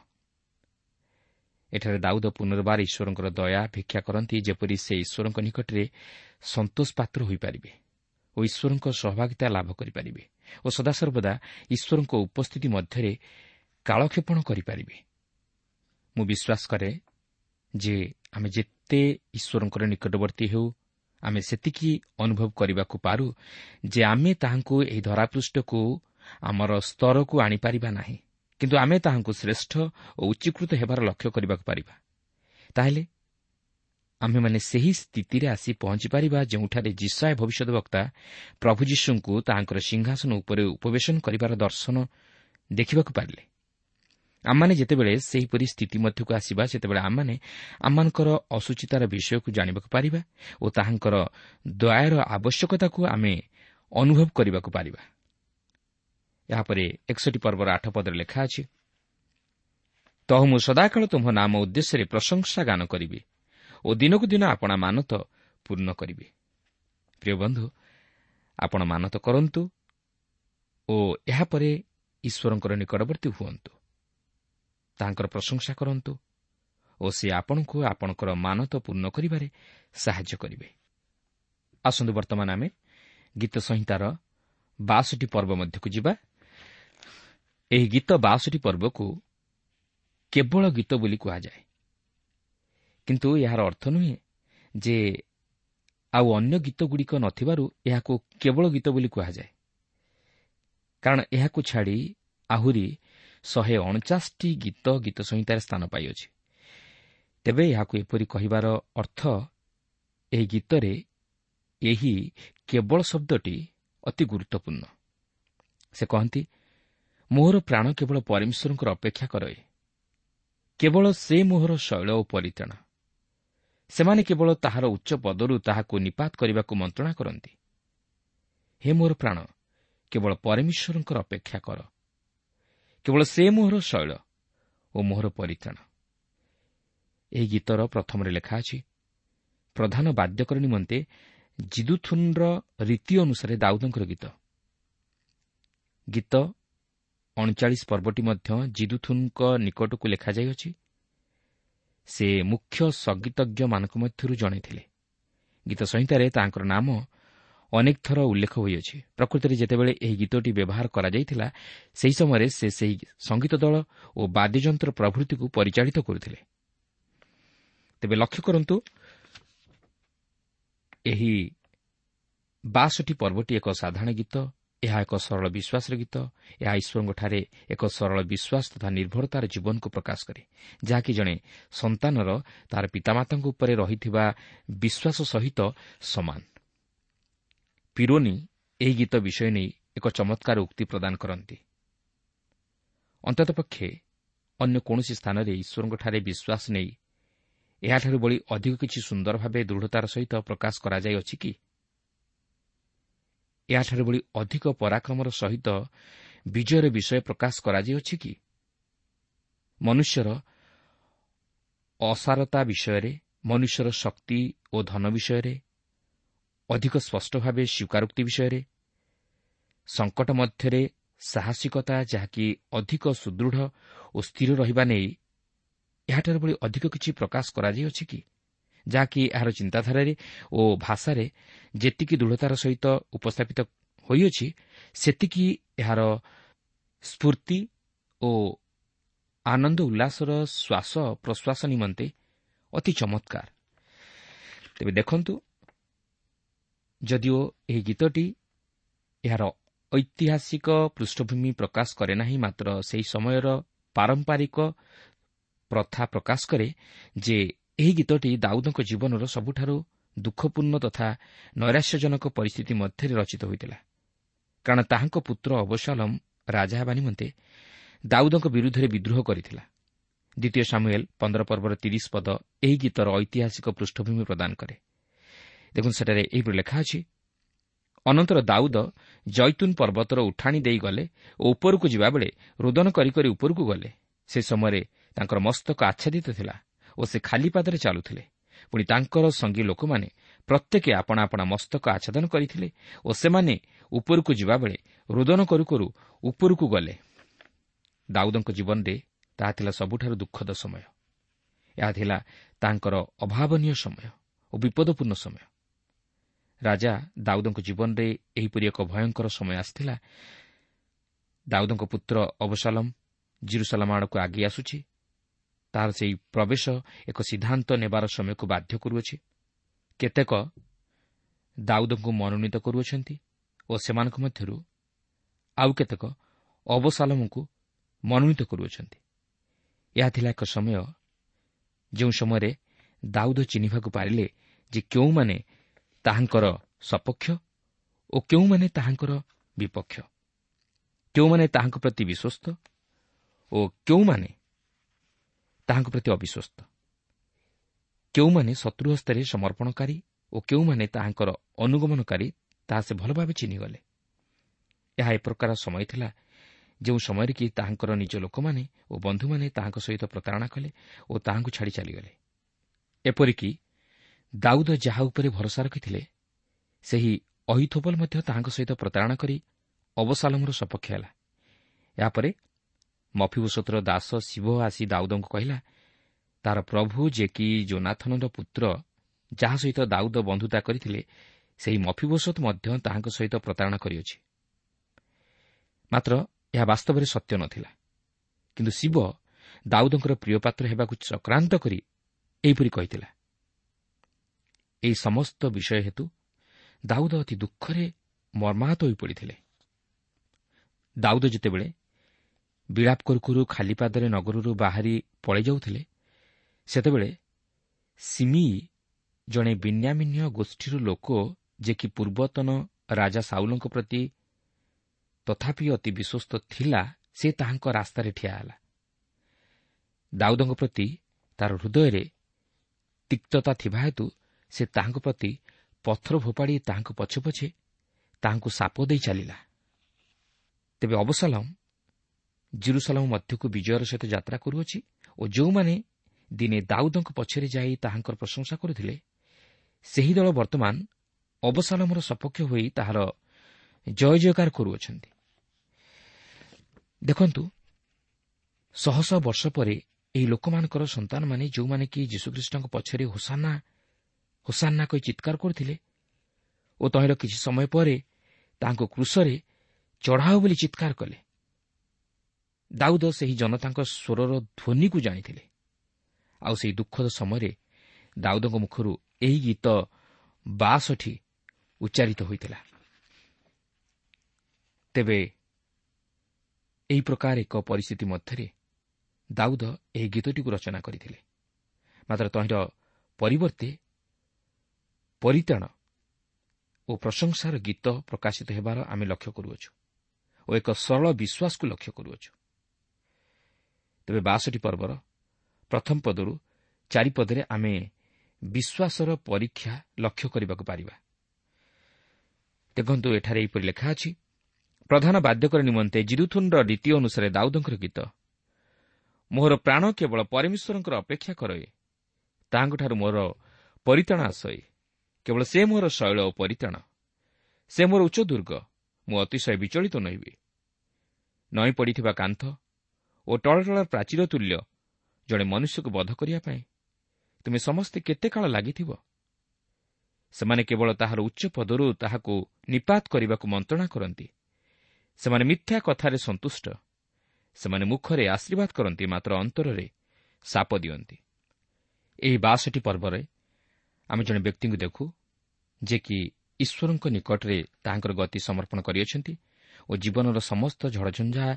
Speaker 2: ଏଠାରେ ଦାଉଦ ପୁନର୍ବାର ଈଶ୍ୱରଙ୍କର ଦୟା ଭିକ୍ଷା କରନ୍ତି, ଯେପରି ସେ ଈଶ୍ୱରଙ୍କ ନିକଟରେ ସନ୍ତୋଷ ପାତ୍ର ହୋଇପାରିବେ ଓ ଈଶ୍ୱରଙ୍କ ସହଭାଗିତା ଲାଭ କରିପାରିବେ ଓ ସଦାସର୍ବଦା ଈଶ୍ୱରଙ୍କ ଉପସ୍ଥିତି ମଧ୍ୟରେ କାଳକ୍ଷେପଣ କରିପାରିବେ। ମୁଁ ବିଶ୍ୱାସ କରେ ଯେ ଆମେ ଯେତେ ଈଶ୍ୱରଙ୍କର ନିକଟବର୍ତ୍ତୀ ହେଉ, ଆମେ ସେତିକି ଅନୁଭବ କରିବାକୁ ପାରୁ ଯେ ଆମେ ତାହାଙ୍କୁ ଏହି ଧରାପୃଷ୍ଠକୁ ଆମର ସ୍ତରକୁ ଆଣିପାରିବା ନାହିଁ, କିନ୍ତୁ ଆମେ ତାହାଙ୍କୁ ଶ୍ରେଷ୍ଠ ଓ ଉଚ୍ଚୀକୃତ ହେବାର ଲକ୍ଷ୍ୟ କରିବାକୁ ପାରିବା। ତାହେଲେ ଆମ୍ଭେମାନେ ସେହି ସ୍ଥିତିରେ ଆସି ପହଞ୍ଚିପାରିବା ଯେଉଁଠାରେ ଯିଶାୟ ଭବିଷ୍ୟତ ବକ୍ତା ପ୍ରଭୁ ଯୀଶୁଙ୍କୁ ତାହାଙ୍କର ସିଂହାସନ ଉପରେ ଉପବେଶନ କରିବାର ଦର୍ଶନ ଦେଖିବାକୁ ପାରିଲେ। ଆମମାନେ ଯେତେବେଳେ ସେହିପରି ସ୍ଥିତି ମଧ୍ୟକୁ ଆସିବା, ସେତେବେଳେ ଆମମାନେ ଆମମାନଙ୍କର ଅସୁଚିତାର ବିଷୟକୁ ଜାଣିବାକୁ ପାରିବା ଓ ତାହାଙ୍କର ଦୟାର ଆବଶ୍ୟକତାକୁ ଆମେ ଅନୁଭବ କରିବାକୁ ପାରିବା। ଏହାପରେ ଏକଷଠି ପର୍ବର ଆଠ ପଦରେ ଲେଖା ଅଛି, ତହୁ ମୁଁ ସଦାକାଳ ତୁମ୍ଭ ନାମ ଉଦ୍ଦେଶ୍ୟରେ ପ୍ରଶଂସା ଗାନ କରିବି ଓ ଦିନକୁ ଦିନ ଆପଣା ମାନତ ପୂର୍ଣ୍ଣ କରିବି। ପ୍ରିୟ ବନ୍ଧୁ, ଆପଣ ମାନତ କରନ୍ତୁ ଓ ଏହାପରେ ଈଶ୍ୱରଙ୍କର ନିକଟବର୍ତ୍ତୀ ହୁଅନ୍ତୁ, ତାହାଙ୍କର ପ୍ରଶଂସା କରନ୍ତୁ ଓ ସେ ଆପଣଙ୍କୁ ଆପଣଙ୍କର ମାନତ ପୂର୍ଣ୍ଣ କରିବାରେ ସାହାଯ୍ୟ କରିବେ। ଆସନ୍ତୁ ବର୍ତ୍ତମାନ ଆମେ ଗୀତ ସଂହିତାର ବାଷଠି ପର୍ବ ମଧ୍ୟକୁ ଯିବା। ଏହି ଗୀତ ବାଷଠି ପର୍ବକୁ କେବଳ ଗୀତ ବୋଲି କୁହାଯାଏ, କିନ୍ତୁ ଏହାର ଅର୍ଥ ନୁହେଁ ଯେ ଆଉ ଅନ୍ୟ ଗୀତଗୁଡ଼ିକ ନଥିବାରୁ ଏହାକୁ କେବଳ ଗୀତ ବୋଲି କୁହାଯାଏ, କାରଣ ଏହାକୁ ଛାଡ଼ି ଆହୁରି ଶହେ ଅଣଚାଶଟି ଗୀତ ଗୀତ ସଂହିତାରେ ସ୍ଥାନ ପାଇଅଛି। ତେବେ ଏହାକୁ ଏପରି କହିବାର ଅର୍ଥ, ଏହି ଗୀତରେ ଏହି କେବଳ ଶବ୍ଦଟି ଅତି ଗୁରୁତ୍ୱପୂର୍ଣ୍ଣ। ସେ କହନ୍ତି, ମୋହର ପ୍ରାଣ କେବଳ ପରମେଶ୍ୱରଙ୍କର ଅପେକ୍ଷା କରେ, କେବଳ ସେ ମୋହର ଶୈଳ ଓ ପରିତ୍ରାଣ। ସେମାନେ କେବଳ ତାହାର ଉଚ୍ଚ ପଦରୁ ତାହାକୁ ନିପାତ କରିବାକୁ ମନ୍ତ୍ରଣା କରନ୍ତି। ହେ ମୋହର ପ୍ରାଣ, କେବଳ ପରମେଶ୍ୱରଙ୍କର ଅପେକ୍ଷା କର, କେବଳ ସେ ମୋହର ଶୈଳ ଓ ମୋହର ପରିତ୍ରାଣ। ଏହି ଗୀତର ପ୍ରଥମରେ ଲେଖା ଅଛି, ପ୍ରଧାନ ବାଦ୍ୟକର ନିମନ୍ତେ ଜିଦୁଥୁନ୍ର ରୀତି ଅନୁସାରେ ଦାଉଦଙ୍କର ଗୀତ। ଗୀତ ଅଣଚାଳିଶ ପର୍ବଟି ମଧ୍ୟ ଜିଦୁଥୁନ୍ଙ୍କ ନିକଟକୁ ଲେଖାଯାଇଅଛି। ସେ ମୁଖ୍ୟ ସଙ୍ଗୀତଜ୍ଞମାନଙ୍କ ମଧ୍ୟରୁ ଜଣେ ଥିଲେ। ଗୀତ ସଂହିତାରେ ତାଙ୍କର ନାମ ଅନେକ ଥର ଉଲ୍ଲେଖ ହୋଇଅଛି। ପ୍ରକୃତରେ ଯେତେବେଳେ ଏହି ଗୀତଟି ବ୍ୟବହାର କରାଯାଇଥିଲା, ସେହି ସମୟରେ ସେ ସେହି ସଙ୍ଗୀତ ଦଳ ଓ ବାଦ୍ୟଯନ୍ତ୍ର ପ୍ରଭୃତିକୁ ପରିଚାଳିତ କରୁଥିଲେ। ତେବେ ଲକ୍ଷ୍ୟ କରନ୍ତୁ, ଏହି ବାଷଠି ପର୍ବଟି ଏକ ସାଧାରଣ ଗୀତ। ଏହା ଏକ ସରଳ ବିଶ୍ୱାସର ଗୀତ। ଏହା ଈଶ୍ୱରଙ୍କଠାରେ ଏକ ସରଳ ବିଶ୍ୱାସ ତଥା ନିର୍ଭରତାର ଜୀବନକୁ ପ୍ରକାଶ କରେ, ଯାହାକି ଜଣେ ସନ୍ତାନର ତାହାର ପିତାମାତାଙ୍କ ଉପରେ ରହିଥିବା ବିଶ୍ୱାସ ସହିତ ସମାନ। ପିରୋନି ଏହି ଗୀତ ବିଷୟ ନେଇ ଏକ ଚମତ୍କାର ଉକ୍ତି ପ୍ରଦାନ କରନ୍ତି। ଅନ୍ତତଃପକ୍ଷେ ଅନ୍ୟ କୌଣସି ସ୍ଥାନରେ ଈଶ୍ୱରଙ୍କଠାରେ ବିଶ୍ୱାସ ନେଇ ଏହାଠାରୁ ବଳି ଅଧିକ କିଛି ସୁନ୍ଦର ଭାବେ ଦୃଢ଼ତାର ସହିତ ପ୍ରକାଶ କରାଯାଇଅଛି କି? ଏହାଠାରୁ ବଳି ଅଧିକ ପରାକ୍ରମର ସହିତ ବିଜୟର ବିଷୟ ପ୍ରକାଶ କରାଯାଇଅଛି କି? ମନୁଷ୍ୟର ଅସାରତା ବିଷୟରେ, ମନୁଷ୍ୟର ଶକ୍ତି ଓ ଧନ ବିଷୟରେ, ଅଧିକ ସ୍ପଷ୍ଟ ଭାବେ ସ୍ୱୀକାରୋକ୍ତି ବିଷୟରେ, ସଙ୍କଟ ମଧ୍ୟରେ ସାହସିକତା ଯାହାକି ଅଧିକ ସୁଦୃଢ଼ ଓ ସ୍ଥିର ରହିବା ନେଇ ଏହାଠାରୁ ଭଳି ଅଧିକ କିଛି ପ୍ରକାଶ କରାଯାଇଅଛି କି? ଯାହାକି ଏହାର ଚିନ୍ତାଧାରାରେ ଓ ଭାଷାରେ ଯେତିକି ଦୃଢ଼ତାର ସହିତ ଉପସ୍ଥାପିତ ହୋଇଅଛି, ସେତିକି ଏହାର ସ୍ଫୂର୍ତ୍ତି ଓ ଆନନ୍ଦ ଉଲ୍ଲାସର ଶ୍ୱାସ ପ୍ରଶ୍ୱାସ ନିମନ୍ତେ ଅତି ଚମତ୍କାର। ତେବେ ଦେଖନ୍ତୁ, ଯଦିଓ ଏହି ଗୀତଟି ଏହାର ଐତିହାସିକ ପୃଷ୍ଠଭୂମି ପ୍ରକାଶ କରେ ନାହିଁ, ମାତ୍ର ସେହି ସମୟର ପାରମ୍ପରିକ ପ୍ରଥା ପ୍ରକାଶ କରେ ଯେ ଏହି ଗୀତଟି ଦାଉଦଙ୍କ ଜୀବନର ସବୁଠାରୁ ଦୁଃଖପୂର୍ଣ୍ଣ ତଥା ନୈରାଶ୍ୟଜନକ ପରିସ୍ଥିତି ମଧ୍ୟରେ ରଚିତ ହୋଇଥିଲା, କାରଣ ତାହାଙ୍କ ପୁତ୍ର ଅବସାଲମ ରାଜା ହେବା ନିମନ୍ତେ ଦାଉଦଙ୍କ ବିରୁଦ୍ଧରେ ବିଦ୍ରୋହ କରିଥିଲା। ଦ୍ୱିତୀୟ ସାମୁଏଲ ପନ୍ଦର ପର୍ବର ତିରିଶ ପଦ ଏହି ଗୀତର ଐତିହାସିକ ପୃଷ୍ଠଭୂମି ପ୍ରଦାନ କରେ। ଦେଖନ୍ତୁ, ସେଠାରେ ଏହିପରି ଲେଖା ଅଛି, ଅନନ୍ତର ଦାଉଦ ଜୈତୁନ୍ ପର୍ବତର ଉଠାଣି ଦେଇ ଗଲେ ଓ ଉପରକୁ ଯିବାବେଳେ ରୋଦନ କରି କରି ଉପରକୁ ଗଲେ। ସେ ସମୟରେ ତାଙ୍କର ମସ୍ତକ ଆଚ୍ଛାଦିତ ଥିଲା ଓ ସେ ଖାଲି ପାଦରେ ଚାଲୁଥିଲେ। ପୁଣି ତାଙ୍କର ସଙ୍ଗୀ ଲୋକମାନେ ପ୍ରତ୍ୟେକେ ଆପଣା ଆପଣା ମସ୍ତକ ଆଚ୍ଛାଦନ କରିଥିଲେ ଓ ସେମାନେ ଉପରକୁ ଯିବାବେଳେ ରୋଦନ କରୁ କରୁ ଉପରକୁ ଗଲେ। ଦାଉଦଙ୍କ ଜୀବନରେ ତାହା ଥିଲା ସବୁଠାରୁ ଦୁଃଖଦ ସମୟ। ଏହା ଥିଲା ତାଙ୍କର ଅଭାବନୀୟ ସମୟ ଓ ବିପଦପୂର୍ଣ୍ଣ ସମୟ। ରାଜା ଦାଉଦଙ୍କ ଜୀବନରେ ଏହିପରି ଏକ ଭୟଙ୍କର ସମୟ ଆସିଥିଲା। ଦାଉଦଙ୍କ ପୁତ୍ର ଅବସାଲମ ଜେରୁସାଲେମ ଆଡ଼କୁ ଆଗେଇ ଆସୁଛି। ତାହାର ସେହି ପ୍ରବେଶ ଏକ ସିଦ୍ଧାନ୍ତ ନେବାର ସମୟକୁ ବାଧ୍ୟ କରୁଅଛି। କେତେକ ଦାଉଦଙ୍କୁ ମନୋନୀତ କରୁଅଛନ୍ତି ଓ ସେମାନଙ୍କ ମଧ୍ୟରୁ ଆଉ କେତେକ ଅବସାଲମଙ୍କୁ ମନୋନୀତ କରୁଅଛନ୍ତି। ଏହା ଥିଲା ଏକ ସମୟ ଯେଉଁ ସମୟରେ ଦାଉଦ ଚିହ୍ନିବାକୁ ପାରିଲେ ଯେ କେଉଁମାନେ ତାହାଙ୍କର ସପକ୍ଷ ଓ କେଉଁମାନେ ତାହାଙ୍କର ବିପକ୍ଷ, କେଉଁମାନେ ତାହାଙ୍କ ପ୍ରତି ବିଶ୍ୱସ୍ତ ଓ କେଉଁମାନେ ତାହାଙ୍କ ପ୍ରତି ଅବିଶ୍ୱସ୍ତ, କେଉଁମାନେ ଶତ୍ରୁ ହସ୍ତରେ ସମର୍ପଣକାରୀ ଓ କେଉଁମାନେ ତାହାଙ୍କର ଅନୁଗମନକାରୀ, ତାହା ସେ ଭଲ ଭାବେ ଚିହ୍ନିଗଲେ। ଏହା ଏ ପ୍ରକାର ସମୟ ଥିଲା ଯେଉଁ ସମୟରେ କି ତାହାଙ୍କର ନିଜ ଲୋକମାନେ ଓ ବନ୍ଧୁମାନେ ତାହାଙ୍କ ସହିତ ପ୍ରତାରଣା କଲେ ଓ ତାହାଙ୍କୁ ଛାଡ଼ି ଚାଲିଗଲେ। ଏପରିକି ଦାଉଦ ଯାହା ଉପରେ ଭରସା ରଖିଥିଲେ, ସେହି ଅହିଥୋପଲ ମଧ୍ୟ ତାହାଙ୍କ ସହିତ ପ୍ରତାରଣା କରି ଅବସାଲମର ସପକ୍ଷ ହେଲା। ଏହାପରେ ମଫିବୋଶତର ଦାସ ଶିବ ଆସି ଦାଉଦଙ୍କୁ କହିଲା, ତାହାର ପ୍ରଭୁ ଯେ କି ଯୋନାଥନର ପୁତ୍ର, ଯାହା ସହିତ ଦାଉଦ ବନ୍ଧୁତା କରିଥିଲେ, ସେହି ମଫିବୋଶତ ମଧ୍ୟ ତାହାଙ୍କ ସହିତ ପ୍ରତାରଣା କରିଅଛି। ମାତ୍ର ଏହା ବାସ୍ତବରେ ସତ୍ୟ ନ ଥିଲା। କିନ୍ତୁ ଶିବ ଦାଉଦଙ୍କର ପ୍ରିୟପାତ୍ର ହେବାକୁ ଚକ୍ରାନ୍ତ କରି ଏହିପରି କହିଥିଲା। ଏହି ସମସ୍ତ ବିଷୟ ହେତୁ ଦାଉଦ ଅତି ଦୁଃଖରେ ମର୍ମାହତ ହୋଇପଡ଼ିଥିଲେ। ଦାଉଦ ଯେତେବେଳେ ବିଳାପ କରୁ କରୁ ଖାଲି ପାଦରେ ନଗରରୁ ବାହାରି ପଳାଇ ଯାଉଥିଲେ, ସେତେବେଳେ ସିମିଇ ଜଣେ ବିନ୍ୟାମିନୀୟ ଗୋଷ୍ଠୀର ଲୋକ, ଯେ କି ପୂର୍ବତନ ରାଜା ସାଉଲଙ୍କ ପ୍ରତି ତଥାପି ଅତି ବିଶ୍ୱସ୍ତ ଥିଲା, ସେ ତାହାଙ୍କ ରାସ୍ତାରେ ଠିଆ ହେଲା। ଦାଉଦଙ୍କ ପ୍ରତି ତାହାର ହୃଦୟରେ ତିକ୍ତତା ଥିବା ହେତୁ ସେ ତାହାଙ୍କ ପ୍ରତି ପଥର ଫୋପାଡ଼ି ତାହାଙ୍କ ପଛେ ପଛେ ତାହାଙ୍କୁ ସାପ ଦେଇ ଚାଲିଲା। ତେବେ ଅବସାଲମ ଜେରୁସାଲେମ ମଧ୍ୟକୁ ବିଜୟର ସହିତ ଯାତ୍ରା କରୁଅଛି ଓ ଯେଉଁମାନେ ଦିନେ ଦାଉଦଙ୍କ ପଛରେ ଯାଇ ତାହାଙ୍କର ପ୍ରଶଂସା କରୁଥିଲେ, ସେହି ଦଳ ବର୍ତ୍ତମାନ ଅବସାଲମର ସପକ୍ଷ ହୋଇ ତାହାର ଜୟ ଜୟକାର କରୁଅଛନ୍ତି। ଦେଖନ୍ତୁ, ଶହ ଶହ ବର୍ଷ ପରେ ଏହି ଲୋକମାନଙ୍କର ସନ୍ତାନମାନେ, ଯେଉଁମାନେ କି ଯୀଶୁଖ୍ରୀଷ୍ଟଙ୍କ ପଛରେ ହୋସାନା ହୋସାନା କହି ଚିତ୍କାର କରୁଥିଲେ ଓ ତହିଁର କିଛି ସମୟ ପରେ ତାହାଙ୍କୁ କ୍ରୁଶରେ ଚଢ଼ାଅ ବୋଲି ଚିତ୍କାର କଲେ, ଦାଉଦ ସେହି ଜନତାଙ୍କ ସ୍ୱରର ଧ୍ୱନିକୁ ଜାଣିଥିଲେ। ଆଉ ସେହି ଦୁଃଖଦ ସମୟରେ ଦାଉଦଙ୍କ ମୁଖରୁ ଏହି ଗୀତ ବାଷଠି ଉଚ୍ଚାରିତ ହୋଇଥିଲା। ତେବେ ଏହି ପ୍ରକାର ଏକ ପରିସ୍ଥିତି ମଧ୍ୟରେ ଦାଉଦ ଏହି ଗୀତଟିକୁ ରଚନା କରିଥିଲେ। ମାତ୍ର ତହିଁର ପରିବର୍ତ୍ତେ ପରିତାଣ ଓ ପ୍ରଶଂସାର ଗୀତ ପ୍ରକାଶିତ ହେବାର ଆମେ ଲକ୍ଷ୍ୟ କରୁଅଛୁ ଓ ଏକ ସରଳ ବିଶ୍ୱାସକୁ ଲକ୍ଷ୍ୟ କରୁଅଛୁ। ତେବେ ବାଷଠି ପର୍ବର ପ୍ରଥମ ପଦରୁ ଚାରିପଦରେ ଆମେ ବିଶ୍ୱାସର ପରୀକ୍ଷା ଲକ୍ଷ୍ୟ କରିବାକୁ ପାରିବା। ଦେଖନ୍ତୁ, ଏଠାରେ ଏହିପରି ଲେଖା ଅଛି, ପ୍ରଧାନ ବାଦ୍ୟକର ନିମନ୍ତେ ଜିଦୁଥୁନ୍ର ରୀତି ଅନୁସାରେ ଦାଉଦଙ୍କର ଗୀତ। ମୋହର ପ୍ରାଣ କେବଳ ପରମେଶ୍ୱରଙ୍କର ଅପେକ୍ଷା କରେ, ତାହାଙ୍କଠାରୁ ମୋର ପରିତାଣ ଆଶୟ। କେବଳ ସେ ମୋର ଶୈଳ ଓ ପରିତାଣ, ସେ ମୋର ଉଚ୍ଚ ଦୁର୍ଗ। ମୁଁ ଅତିଶୟ ବିଚଳିତ ନହିବି। ନଈ ପଡ଼ିଥିବା କାନ୍ଥ ଓ ଟଳଟଳ ପ୍ରାଚୀର ତୁଲ୍ୟ ଜଣେ ମନୁଷ୍ୟକୁ ବଧ କରିବା ପାଇଁ ତୁମେ ସମସ୍ତେ କେତେ କାଳ ଲାଗିଥିବ? ସେମାନେ କେବଳ ତାହାର ଉଚ୍ଚ ପଦରୁ ତାହାକୁ ନିପାତ କରିବାକୁ ମନ୍ତ୍ରଣା କରନ୍ତି। ସେମାନେ ମିଥ୍ୟା କଥାରେ ସନ୍ତୁଷ୍ଟ। ସେମାନେ ମୁଖରେ ଆଶୀର୍ବାଦ କରନ୍ତି, ମାତ୍ର ଅନ୍ତରରେ ଶାପ ଦିଅନ୍ତି। ଏହି ବାଷଠି ପର୍ବରେ ଆମେ ଜଣେ ବ୍ୟକ୍ତିଙ୍କୁ ଦେଖୁ, ଯେ କି ଈଶ୍ୱରଙ୍କ ନିକଟରେ ତାହାଙ୍କର ଗତି ସମର୍ପଣ କରିଅଛନ୍ତି ଓ ଜୀବନର ସମସ୍ତ ଝଡ଼ଝଞ୍ଝା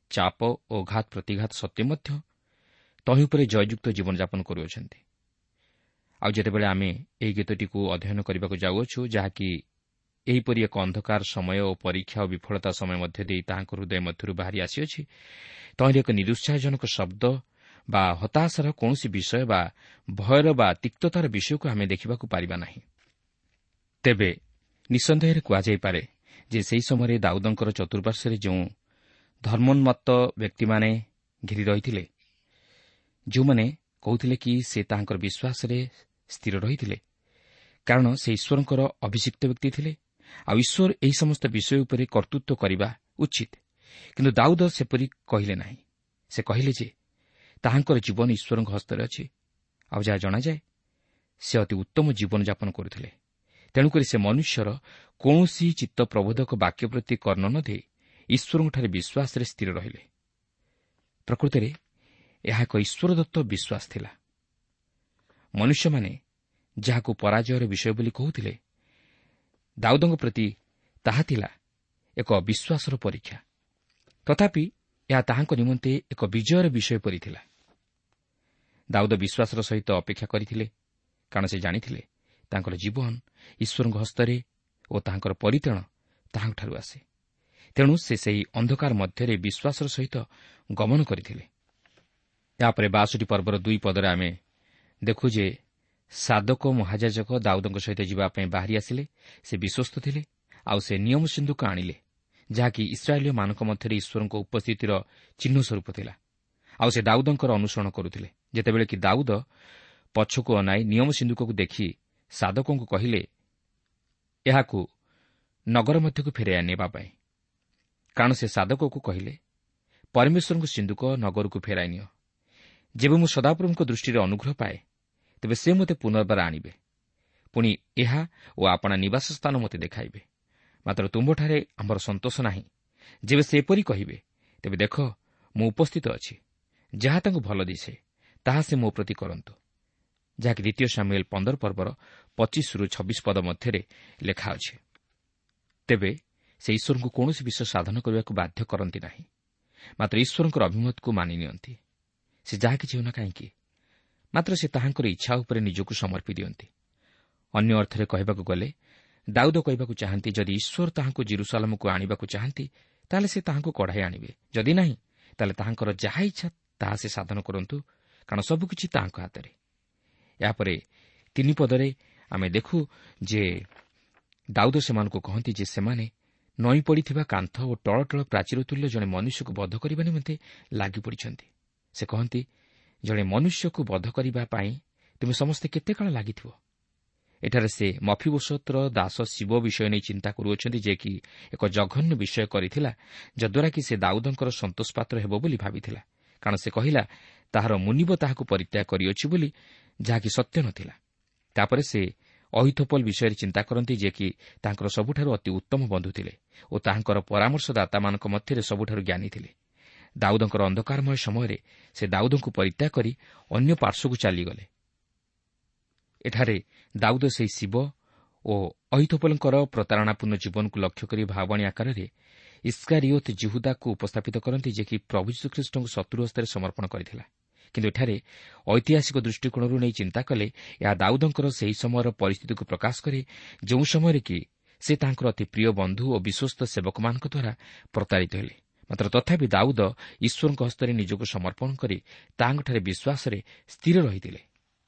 Speaker 2: ଚାପ ଓ ଘାତ ପ୍ରତିଘାତ ସତ୍ତ୍ୱେ ମଧ୍ୟ ତହିଁ ଉପରେ ଜୟଯୁକ୍ତ ଜୀବନଯାପନ କରୁଅଛନ୍ତି। ଆଉ ଯେତେବେଳେ ଆମେ ଏହି ଗୀତଟିକୁ ଅଧ୍ୟୟନ କରିବାକୁ ଯାଉଅଛୁ, ଯାହାକି ଏହିପରି ଏକ ଅନ୍ଧକାର ସମୟ ଓ ପରୀକ୍ଷା ଓ ବିଫଳତା ସମୟ ମଧ୍ୟ ଦେଇ ତାହାଙ୍କ ହୃଦୟ ମଧ୍ୟରୁ ବାହାରି ଆସିଅଛି, ତହିଁରେ ଏକ ନିରୁତ୍ସାହଜନକ ଶବ୍ଦ ବା ହତାଶାର କୌଣସି ବିଷୟ ବା ଭୟର ବା ତିକ୍ତତାର ବିଷୟକୁ ଆମେ ଦେଖିବାକୁ ପାରିବା ନାହିଁ। ତେବେ ନିଃସନ୍ଦେହରେ କୁହାଯାଇପାରେ ଯେ ସେହି ସମୟରେ ଦାଉଦଙ୍କର ଚତୁଃପାର୍ଶ୍ୱରେ ଯେଉଁ ଧର୍ମୋନ୍ମତ୍ତ ବ୍ୟକ୍ତିମାନେ ଘେରି ରହିଥିଲେ, ଯେଉଁମାନେ କହୁଥିଲେ କି ସେ ତାହାଙ୍କର ବିଶ୍ୱାସରେ ସ୍ଥିର ରହିଥିଲେ, କାରଣ ସେ ଈଶ୍ୱରଙ୍କର ଅଭିଷିକ୍ତ ବ୍ୟକ୍ତି ଥିଲେ, ଆଉ ଈଶ୍ୱର ଏହି ସମସ୍ତ ବିଷୟ ଉପରେ କର୍ତ୍ତୃତ୍ୱ କରିବା ଉଚିତ। କିନ୍ତୁ ଦାଉଦ ସେପରି କହିଲେ ନାହିଁ। ସେ କହିଲେ ଯେ ତାହାଙ୍କର ଜୀବନ ଈଶ୍ୱରଙ୍କ ହସ୍ତରେ ଅଛି, ଆଉ ଯାହା ଜଣାଯାଏ ସେ ଅତି ଉତ୍ତମ ଜୀବନଯାପନ କରୁଥିଲେ। ତେଣୁକରି ସେ ମନୁଷ୍ୟର କୌଣସି ଚିତ୍ତ ପ୍ରବୋଧକ ବାକ୍ୟ ପ୍ରତି କର୍ଣ୍ଣ ନ ଦେଇ ଈଶ୍ୱରଙ୍କଠାରେ ବିଶ୍ୱାସରେ ସ୍ଥିର ରହିଲେ। ପ୍ରକୃତରେ ଏହା ଏକ ଈଶ୍ୱରଦତ୍ତ ବିଶ୍ୱାସ ଥିଲା। ମନୁଷ୍ୟମାନେ ଯାହାକୁ ପରାଜୟର ବିଷୟ ବୋଲି କହୁଥିଲେ, ଦାଉଦଙ୍କ ପ୍ରତି ତାହା ଥିଲା ଏକ ବିଶ୍ୱାସର ପରୀକ୍ଷା। ତଥାପି ଏହା ତାହାଙ୍କ ନିମନ୍ତେ ଏକ ବିଜୟର ବିଷୟ ପରି ଥିଲା। ଦାଉଦ ବିଶ୍ୱାସର ସହିତ ଅପେକ୍ଷା କରିଥିଲେ, କାରଣ ସେ ଜାଣିଥିଲେ ତାଙ୍କର ଜୀବନ ଈଶ୍ୱରଙ୍କ ହସ୍ତରେ ଓ ତାହାଙ୍କର ପରିତ୍ରାଣ ତାହାଙ୍କଠାରୁ ଆସେ। ତେଣୁ ସେ ସେହି ଅନ୍ଧକାର ମଧ୍ୟରେ ବିଶ୍ୱାସର ସହିତ ଗମନ କରିଥିଲେ। ଏହାପରେ ବାଷଠି ପର୍ବର ଦୁଇ ପଦରେ ଆମେ ଦେଖୁ ଯେ ସାଦୋକ ମହାଯାଜକ ଦାଉଦଙ୍କ ସହିତ ଯିବା ପାଇଁ ବାହାରି ଆସିଲେ। ସେ ବିଶ୍ୱସ୍ତ ଥିଲେ, ଆଉ ସେ ନିୟମ ସିନ୍ଧୁକ ଆଣିଲେ, ଯାହାକି ଇସ୍ରାଏଲୀୟମାନଙ୍କ ମଧ୍ୟରେ ଈଶ୍ୱରଙ୍କ ଉପସ୍ଥିତିର ଚିହ୍ନ ସ୍ୱରୂପ ଥିଲା। ଆଉ ସେ ଦାଉଦଙ୍କର ଅନୁସରଣ କରୁଥିଲେ। ଯେତେବେଳେ କି ଦାଉଦ ପଛକୁ ଅନାଇ ନିୟମ ସିନ୍ଧୁକକୁ ଦେଖି ସାଦୋକଙ୍କୁ କହିଲେ ଏହାକୁ ନଗର ମଧ୍ୟକୁ ଫେରାଇ ନେବା ପାଇଁ, କାରଣ ସେ ସାଦୋକକୁ କହିଲେ, ପରମେଶ୍ୱରଙ୍କ ସିନ୍ଧୁକ ନଗରକୁ ଫେରାଇ ନିଅ। ଯେବେ ମୁଁ ସଦାପ୍ରଭୁଙ୍କ ଦୃଷ୍ଟିରେ ଅନୁଗ୍ରହ ପାଏ, ତେବେ ସେ ମୋତେ ପୁନର୍ବାର ଆଣିବେ, ପୁଣି ଏହା ଓ ଆପଣା ନିବାସ ସ୍ଥାନ ମୋତେ ଦେଖାଇବେ। ମାତ୍ର ତୁମ୍ଭଠାରେ ଆମର ସନ୍ତୋଷ ନାହିଁ। ଯେବେ ସେ ଏପରି କହିବେ, ତେବେ ଦେଖ ମୁଁ ଉପସ୍ଥିତ ଅଛି। ଯାହା ତାଙ୍କୁ ଭଲ ଦିଶେ ତାହା ସେ ମୋ ପ୍ରତି କରନ୍ତୁ। ଯାହାକି ଦ୍ୱିତୀୟ ସାମୁଏଲ ପନ୍ଦର ପର୍ବର ପଚିଶରୁ ଛବିଶ ପଦ ମଧ୍ୟରେ ଲେଖା ଅଛି। ତେବେ ସେ ଈଶ୍ୱରଙ୍କୁ କୌଣସି ବିଷୟ ସାଧନ କରିବାକୁ ବାଧ୍ୟ କରନ୍ତି ନାହିଁ, ମାତ୍ର ଈଶ୍ୱରଙ୍କର ଅଭିମତକୁ ମାନି ନିଅନ୍ତି। ସେ ଯାହା କିଛି ହେଉନା କାହିଁକି, ମାତ୍ର ସେ ତାହାଙ୍କର ଇଚ୍ଛା ଉପରେ ନିଜକୁ ସମର୍ପି ଦିଅନ୍ତି। ଅନ୍ୟ ଅର୍ଥରେ କହିବାକୁ ଗଲେ, ଦାଉଦ କହିବାକୁ ଚାହାନ୍ତି, ଯଦି ଈଶ୍ୱର ତାହାଙ୍କୁ ଜେରୁସାଲେମକୁ ଆଣିବାକୁ ଚାହାନ୍ତି, ତାହେଲେ ସେ ତାହାଙ୍କୁ କଢ଼ାଇ ଆଣିବେ। ଯଦି ନାହିଁ, ତାହେଲେ ତାହାଙ୍କର ଯାହା ଇଚ୍ଛା ତାହା ସେ ସାଧନ କରନ୍ତୁ, କାରଣ ସବୁକିଛି ତାହାଙ୍କ ହାତରେ। ଏହାପରେ ତିନି ପଦରେ ଆମେ ଦେଖୁ ଯେ ଦାଉଦ ସେମାନଙ୍କୁ କହନ୍ତି ଯେ ସେମାନେ ନଇଁ ପଡ଼ିଥିବା କାନ୍ଥ ଓ ଟଳଟଳ ପ୍ରାଚୀର ତୁଲ୍ୟ ଜଣେ ମନୁଷ୍ୟକୁ ବଧ କରିବା ନିମନ୍ତେ ଲାଗିପଡ଼ିଛନ୍ତି। ସେ କହନ୍ତି, ଜଣେ ମନୁଷ୍ୟକୁ ବଧ କରିବା ପାଇଁ ତୁମେ ସମସ୍ତେ କେତେ କାଳ ଲାଗିଥିବ। ଏଠାରେ ସେ ମଫିବୋଶତର ଦାସ ଶିବ ବିଷୟ ନେଇ ଚିନ୍ତା କରୁଅଛନ୍ତି, ଯେ କି ଏକ ଜଘନ୍ୟ ବିଷୟ କରିଥିଲା, ଯଦ୍ୱାରା କି ସେ ଦାଉଦଙ୍କର ସନ୍ତୋଷ ପାତ୍ର ହେବ ବୋଲି ଭାବିଥିଲା। କାରଣ ସେ କହିଲା ତାହାର ମୁନିବ ତାହାକୁ ପରିତ୍ୟାଗ କରିଅଛି ବୋଲି, ଯାହାକି ସତ୍ୟ ନ ଥିଲା। ତାପରେ ସେ ଅହିଥୋପଲ ବିଷୟରେ ଚିନ୍ତା କରନ୍ତି, ଯେ କି ତାଙ୍କର ସବୁଠାରୁ ଅତି ଉତ୍ତମ ବନ୍ଧୁ ଥିଲେ ଓ ତାହାଙ୍କର ପରାମର୍ଶଦାତାମାନଙ୍କ ମଧ୍ୟରେ ସବୁଠାରୁ ଜ୍ଞାନୀ ଥିଲେ। ଦାଉଦଙ୍କର ଅନ୍ଧକାରମୟ ସମୟରେ ସେ ଦାଉଦଙ୍କୁ ପରିତ୍ୟାଗ କରି ଅନ୍ୟ ପାର୍ଶ୍ୱକୁ ଚାଲିଗଲେ। ଏଠାରେ ଦାଉଦ ସେହି ଶିବ ଓ ଅହିଥୋପଲଙ୍କର ପ୍ରତାରଣାପୂର୍ଣ୍ଣ ଜୀବନକୁ ଲକ୍ଷ୍ୟ କରି ଭାବାଣୀ ଆକାରରେ ଇସ୍କାରିଓତ ଜିହୁଦାକୁ ଉପସ୍ଥାପିତ କରନ୍ତି, ଯେ କି ପ୍ରଭୁ ଯୀଶୁଖ୍ରୀଷ୍ଟଙ୍କୁ ଶତ୍ରୁ ହସ୍ତରେ ସମର୍ପଣ କରିଥିଲା। କିନ୍ତୁ ଏଠାରେ ଐତିହାସିକ ଦୃଷ୍ଟିକୋଣରୁ ନେଇ ଚିନ୍ତା କଲେ ଏହା ଦାଉଦଙ୍କର ସେହି ସମୟର ପରିସ୍ଥିତିକୁ ପ୍ରକାଶ କରେ, ଯେଉଁ ସମୟରେ କି ସେ ତାଙ୍କର ଅତି ପ୍ରିୟ ବନ୍ଧୁ ଓ ବିଶ୍ୱସ୍ତ ସେବକମାନଙ୍କ ଦ୍ୱାରା ପ୍ରତାରିତ ହେଲେ। ମାତ୍ର ତଥାପି ଦାଉଦ ଈଶ୍ୱରଙ୍କ ହସ୍ତରେ ନିଜକୁ ସମର୍ପଣ କରି ତାହାଙ୍କଠାରେ ବିଶ୍ୱାସରେ ସ୍ଥିର ରହିଥିଲେ।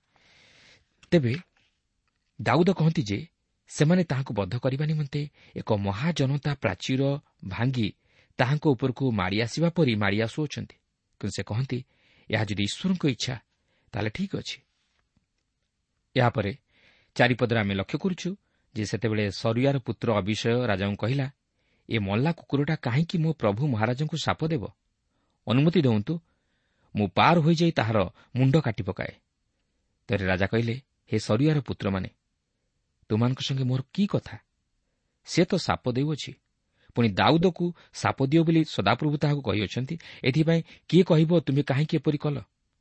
Speaker 2: ତେବେ ଦାଉଦ କହନ୍ତି ଯେ ସେମାନେ ତାହାଙ୍କୁ ବଦ୍ଧ କରିବା ନିମନ୍ତେ ଏକ ମହାଜନତା ପ୍ରାଚୀର ଭାଙ୍ଗି ତାହାଙ୍କ ଉପରକୁ ମାଡ଼ି ଆସିବା ପରି ମାଡ଼ି ଆସୁଅଛନ୍ତି। କିନ୍ତୁ ସେ କହନ୍ତି, ଏହା ଯଦି ଈଶ୍ୱରଙ୍କ ଇଚ୍ଛା ତାହେଲେ ଠିକ୍ ଅଛି। ଏହାପରେ ଚାରିପଦରେ ଆମେ ଲକ୍ଷ୍ୟ କରୁଛୁ ଯେ ସେତେବେଳେ ସରୁୟାର ପୁତ୍ର ଅବିଷୟ ରାଜାଙ୍କୁ କହିଲା, ଏ ମଲା କୁକୁରଟା କାହିଁକି ମୋ ପ୍ରଭୁ ମହାରାଜଙ୍କୁ ଶାପ ଦେବ? ଅନୁମତି ଦିଅନ୍ତୁ, ମୁଁ ପାର ହୋଇଯାଇ ତାହାର ମୁଣ୍ଡ କାଟି ପକାଏ। ତେବେ ରାଜା କହିଲେ, ହେ ସରୁୟାର ପୁତ୍ରମାନେ, ତୁମାନଙ୍କ ସଙ୍ଗେ ମୋର କି କଥା? ସେ ତ ଶାପ ଦେଉଅଛି, ପୁଣି ଦାଉଦକୁ ଶାପ ଦିଅ ବୋଲି ସଦାପ୍ରଭୁ ତାହାକୁ କହିଅଛନ୍ତି। ଏଥିପାଇଁ କିଏ କହିବ ତୁମେ କାହିଁକି ଏପରି କଲ?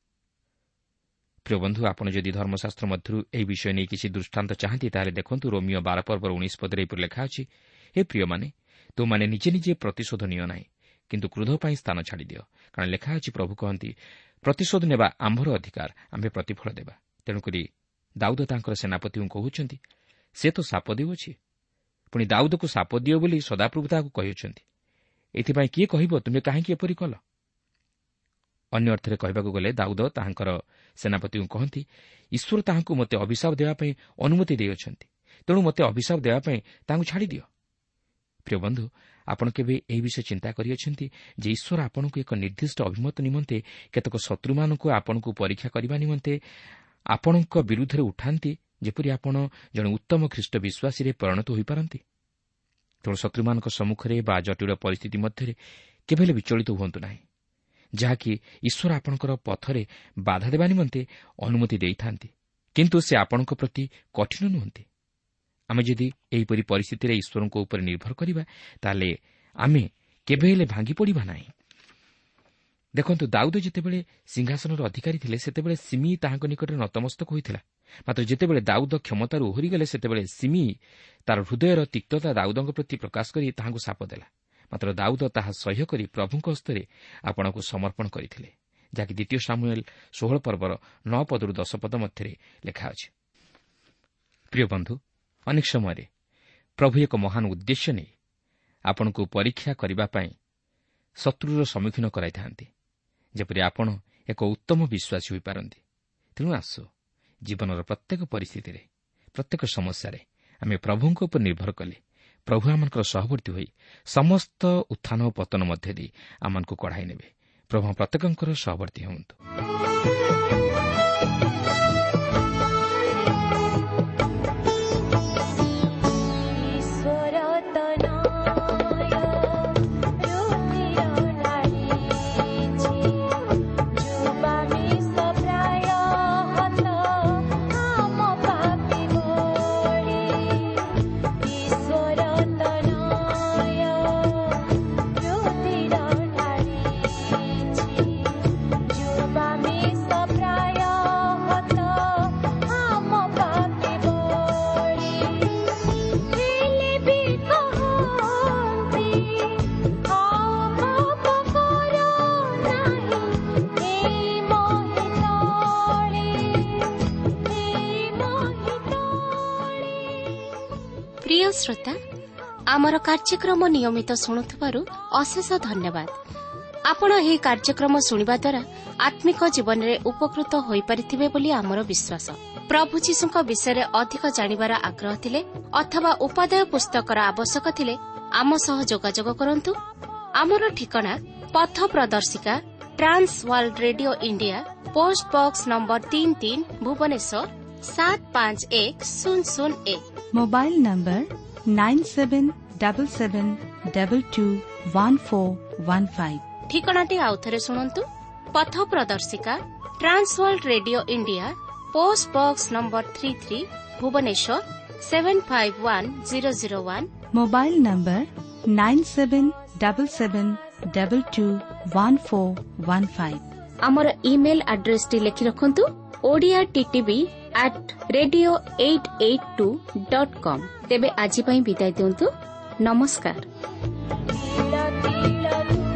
Speaker 2: ପ୍ରିୟ ବନ୍ଧୁ, ଆପଣ ଯଦି ଧର୍ମଶାସ୍ତ୍ର ମଧ୍ୟରୁ ଏହି ବିଷୟ ନେଇ କିଛି ଦୃଷ୍ଟାନ୍ତ ଚାହାନ୍ତି, ତାହେଲେ ଦେଖନ୍ତୁ ରୋମିଓ ବାର ପର୍ବର ଉଣେଇଶ ପଦରେ ଏପରି ଲେଖା ଅଛି, ହେ ପ୍ରିୟମାନେ, ତୁମମାନେ ନିଜେ ନିଜେ ପ୍ରତିଶୋଧ ନିଅ ନାହିଁ, କିନ୍ତୁ କ୍ରୋଧ ପାଇଁ ସ୍ଥାନ ଛାଡ଼ିଦିଅ, କାରଣ ଲେଖା ଅଛି ପ୍ରଭୁ କହନ୍ତି, ପ୍ରତିଶୋଧ ନେବା ଆମ୍ଭର ଅଧିକାର, ଆମ୍ଭେ ପ୍ରତିଫଳ ଦେବା। ତେଣୁକରି ଦାଉଦ ତାଙ୍କର ସେନାପତିଙ୍କୁ କହୁଛନ୍ତି, ସେ ତ ଶାପ ଦେଉଅଛି, ପୁଣି ଦାଉଦକୁ ଶାପ ଦିଅ ବୋଲି ସଦାପ୍ରଭୁ ତାହାକୁ କହିଅଛନ୍ତି। ଏଥିପାଇଁ କିଏ କହିବ ତୁମେ କାହିଁକି ଏପରି କଲ? ଅନ୍ୟ ଅର୍ଥରେ କହିବାକୁ ଗଲେ ଦାଉଦ ତାହାଙ୍କର ସେନାପତିଙ୍କୁ କହନ୍ତି, ଈଶ୍ୱର ତାହାଙ୍କୁ ମୋତେ ଅଭିଶାପ ଦେବା ପାଇଁ ଅନୁମତି ଦେଇଅଛନ୍ତି, ତେଣୁ ମୋତେ ଅଭିଶାପ ଦେବା ପାଇଁ ତାଙ୍କୁ ଛାଡ଼ିଦିଅ। ପ୍ରିୟ ବନ୍ଧୁ, ଆପଣ କେବେ ଏହି ବିଷୟ ଚିନ୍ତା କରିଅଛନ୍ତି ଯେ ଈଶ୍ୱର ଆପଣଙ୍କୁ ଏକ ନିର୍ଦ୍ଦିଷ୍ଟ ଅଭିମତ ନିମନ୍ତେ କେତେକ ଶତ୍ରୁମାନଙ୍କୁ ଆପଣଙ୍କୁ ପରୀକ୍ଷା କରିବା ନିମନ୍ତେ ଆପଣଙ୍କ ବିରୁଦ୍ଧରେ ଉଠାନ୍ତି, ଯେପରି ଆପଣ ଜଣେ ଉତ୍ତମ ଖ୍ରୀଷ୍ଟ ବିଶ୍ୱାସୀରେ ପରିଣତ ହୋଇପାରନ୍ତି? ତେଣୁ ଶତ୍ରୁମାନଙ୍କ ସମ୍ମୁଖରେ ବା ଜଟିଳ ପରିସ୍ଥିତି ମଧ୍ୟରେ କେବେ ହେଲେ ବିଚଳିତ ହୁଅନ୍ତୁ ନାହିଁ, ଯାହାକି ଈଶ୍ୱର ଆପଣଙ୍କର ପଥରେ ବାଧା ଦେବା ନିମନ୍ତେ ଅନୁମତି ଦେଇଥାନ୍ତି, କିନ୍ତୁ ସେ ଆପଣଙ୍କ ପ୍ରତି କଠିନ ନୁହନ୍ତି। ଆମେ ଯଦି ଏହିପରି ପରିସ୍ଥିତିରେ ଈଶ୍ୱରଙ୍କ ଉପରେ ନିର୍ଭର କରିବା, ତାହେଲେ ଆମେ କେବେ ହେଲେ ଭାଙ୍ଗି ପଡ଼ିବା ନାହିଁ। ଦେଖନ୍ତୁ, ଦାଉଦ ଯେତେବେଳେ ସିଂହାସନର ଅଧିକାରୀ ଥିଲେ, ସେତେବେଳେ ସିମି ତାହାଙ୍କ ନିକଟରେ ନତମସ୍ତକ ହୋଇଥିଲା। ମାତ୍ର ଯେତେବେଳେ ଦାଉଦ କ୍ଷମତାରୁ ଓହରିଗଲେ, ସେତେବେଳେ ସିମି ତାର ହୃଦୟର ତିକ୍ତତା ଦାଉଦଙ୍କ ପ୍ରତି ପ୍ରକାଶ କରି ତାହାଙ୍କୁ ଶାପ ଦେଲା। ମାତ୍ର ଦାଉଦ ତାହା ସହ୍ୟ କରି ପ୍ରଭୁଙ୍କ ହସ୍ତରେ ଆପଣଙ୍କୁ ସମର୍ପଣ କରିଥିଲେ, ଯାହାକି ଦ୍ୱିତୀୟ ସାମୁଏଲ ଷୋହଳ ପର୍ବର ନଅ ପଦରୁ ଦଶ ପଦ ମଧ୍ୟରେ ଲେଖା ଅଛି। ପ୍ରିୟ ବନ୍ଧୁ, ଅନେକ ସମୟରେ ପ୍ରଭୁ ଏକ ମହାନ ଉଦ୍ଦେଶ୍ୟ ନେଇ ଆପଣଙ୍କୁ ପରୀକ୍ଷା କରିବା ପାଇଁ ଶତ୍ରୁର ସମ୍ମୁଖୀନ କରାଇଥାନ୍ତି, ଯେପରି ଆପଣ ଏକ ଉତ୍ତମ ବିଶ୍ୱାସୀ ହୋଇପାରନ୍ତି। ତେଣୁ ଆସ, ଜୀବନର ପ୍ରତ୍ୟେକ ପରିସ୍ଥିତିରେ, ପ୍ରତ୍ୟେକ ସମସ୍ୟାରେ ଆମେ ପ୍ରଭୁଙ୍କ ଉପରେ ନିର୍ଭର କଲେ ପ୍ରଭୁ ଆମଙ୍କର ସହବର୍ତ୍ତୀ ହୋଇ ସମସ୍ତ ଉତ୍ଥାନ ଓ ପତନ ମଧ୍ୟ ଦେଇ ଆମମାନଙ୍କୁ କଢ଼ାଇ ନେବେ। ପ୍ରଭୁ ପ୍ରତ୍ୟେକଙ୍କର ସହବର୍ତ୍ତୀ ହୁଅନ୍ତୁ।
Speaker 1: প্রিয় শ্রোতা, আমার কার্যক্রম নিয়মিত শুণুথিবারু অশেষ ধন্যবাদ। আপন এই কার্যক্রম শুনিবা দ্বারা আত্মিক জীবନରେ উপকৃত ହୋଇପାରିଥିବେ ବୋଲି ଆମର ବିଶ୍ୱାସ। ପ୍ରଭୁ ଯୀଶୁଙ୍କ ବିଷୟରେ ଅଧିକ ଜାଣିବାର ଆଗ୍ରହ ଥିଲେ ଅଥବା ଉପାଦେୟ ପୁସ୍ତକର ଆବଶ୍ୟକ ଥିଲେ ଆମ ସହ ଯୋଗାଯୋଗ କରନ୍ତୁ। ଆମର ଠିକଣା ପଥ ପ୍ରଦର୍ଶିକା, trans world radio India, post box number ତିନି ତିନି, ଭୁବନେଶ୍ୱର ସାତ ପାଞ୍ଚ ଏକ ଶୂନ ଶୂନ ଏକ।
Speaker 3: Mobile number nine seven double seven double two one four one five.
Speaker 1: ଠିକଣାଟି ଆଉଥରେ ଶୁଣନ୍ତୁ। ପଥ ପ୍ରଦର୍ଶିକା, trans world radio India, post box number ତିନି ତିନି, Bhubaneswar seven five one zero zero one.
Speaker 3: Mobile number nine seven double seven double two one four one five.
Speaker 1: ଆମର email ଆଡ୍ରେସଟି ଲେଖି ରଖନ୍ତୁ, Odia TTV at radio eight eight two dot com. ତେବେ ଆଜି ପାଇଁ ବିଦାୟ ଦିଅନ୍ତୁ। ନମସ୍କାର।